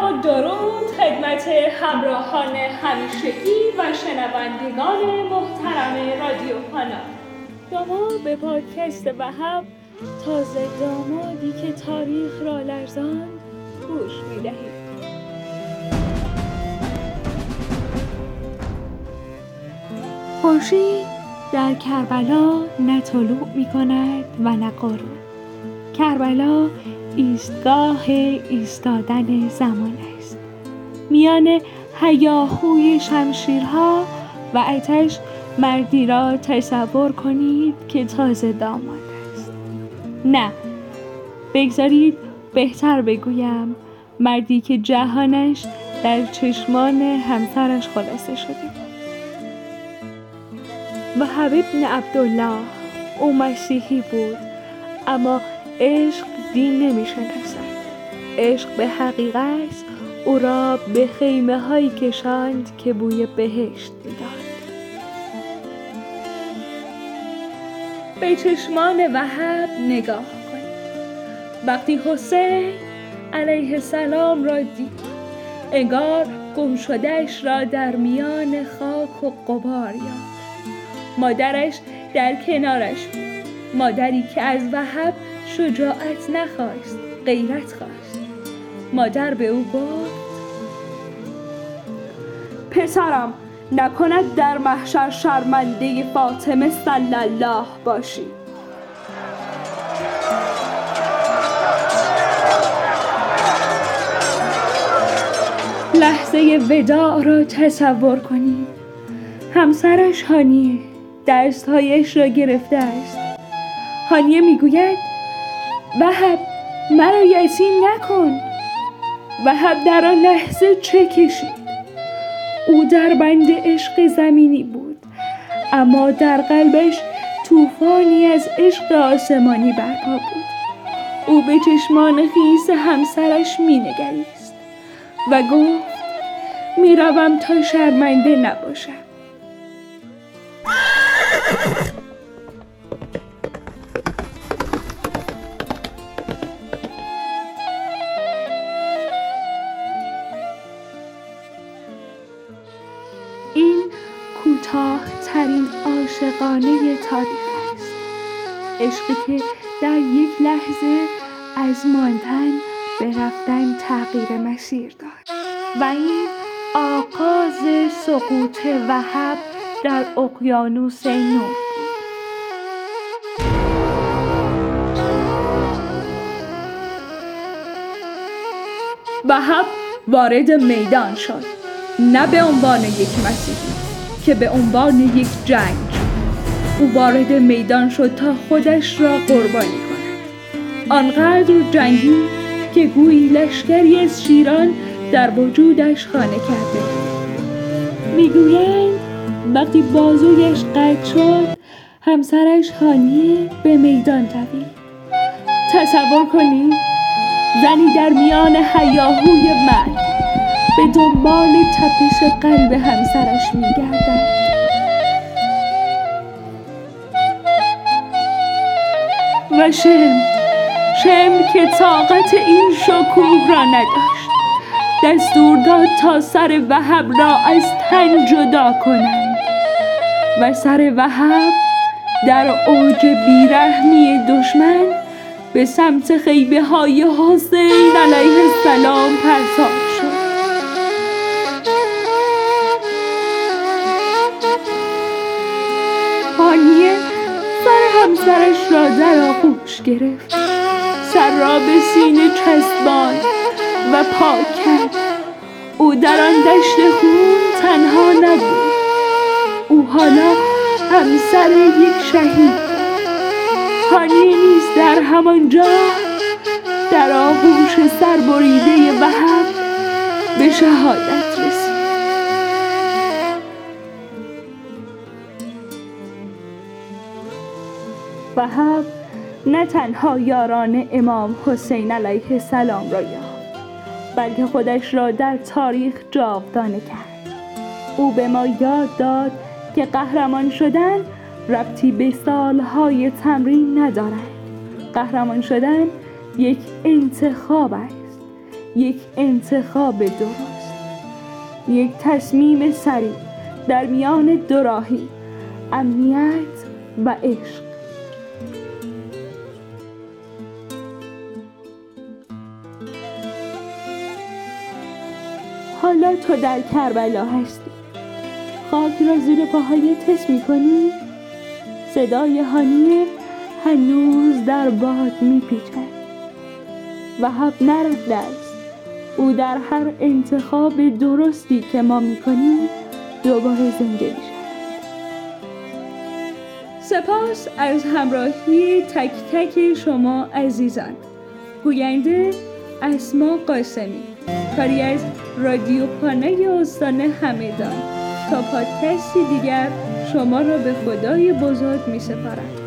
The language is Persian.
با درود خدمت همراهان همیشگی و شنوندگان محترم رادیو هانا. شما به پادکست وهب تازه دامادی که تاریخ را لرزاند گوش می‌دهید. خورشید در کربلا نه طلوع می‌کند و نه غروب. کربلا ایستگاه ایستادن زمان است. میان هیاهوی شمشیرها و آتش مردی را تصور کنید که تازه داماد است. نه، بگذارید بهتر بگویم مردی که جهانش در چشمان همسرش خلاصه شده. وهب ابن عبدالله او مسیحی بود، اما عشق دین نمی‌شناسد. عشق به حقیقت او را به خیمه‌هایی کشاند که بوی بهشت می‌داد. به چشمان وهب نگاه کنید. وقتی حسین علیه السلام را دید، انگار گم شده‌اش را در میان خاک و غبار یافت. مادرش در کنارش بود، مادری که از وهب شجاعت نخواست، غیرت خواست. مادر به او گفت: پسرم، نکند در محشر شرمنده فاطمه صلی الله باشی. لحظه وداع را تصور کنید. همسرش هانیه دستهایش را گرفته است. هانیه میگوید: وهب، مرا یتیم نکن. وهب در آن لحظه چه کشید؟ او در بند عشق زمینی بود، اما در قلبش طوفانی از عشق آسمانی برپا بود. او به چشمان خیس همسرش مینگریست و گفت: میروم تا شرمنده نباشم. این کوتاه‌ترین عاشقانه تاریخ است. عشقی که در یک لحظه از ماندن به رفتن تغییر مسیر داد. و این آغاز سقوط وهب در اقیانوس نور بود. وهب وارد میدان شد، نه به عنوان یک مسیحی که به عنوان یک جنگ. او وارد میدان شد تا خودش را قربانی کند. آنقدر جنگی که گویی لشکری از شیران در وجودش خانه کرده. میگویند وقتی بازویش قطع شد، همسرش هانیه به میدان دوید. تصور کنید زنی در میان هیاهوی مرگ به دنبال تپش قلب همسرش می‌گردد. و شم که طاقت این شکوه را نداشت، دستور داد تا سر وهب را از تن جدا کنند و سر وهب در اوج بیرحمی دشمن به سمت خیمه‌های حسین علیه السلام پرتاب شد. هانیه سر همسرش را در آغوش گرفت، سر را به سینه چسباند و پاک کرد. او در آن دشت خون تنها نبود. او حالا همسر یک شهید. هانیه نیز در همانجا در آغوش سربریده وهب به شهادت رسید. وهب نه تنها یاران امام حسین علیه السلام را یافت، بلکه خودش را در تاریخ جاودانه کرد. او به ما یاد داد که قهرمان شدن ربطی به سالهای تمرین ندارد. قهرمان شدن یک انتخاب است، یک انتخاب درست، یک تصمیم سریع در میان دو راهی، امنیت و عشق. حالا تو در کربلا هستی، خاک را زیر پاهایت حس می‌کنی؟ صدای هانیه هنوز در باد می‌پیچد. وهب نرفته است. او در هر انتخاب درستی که ما می‌کنیم دوباره زنده می‌شود. سپاس از همراهی تک تک شما عزیزان. گوینده اسما قاسمی، کاری از رادیو پانای استان همدان. تا پادکستی دیگر شما را به خدای بزرگ می‌سپارم.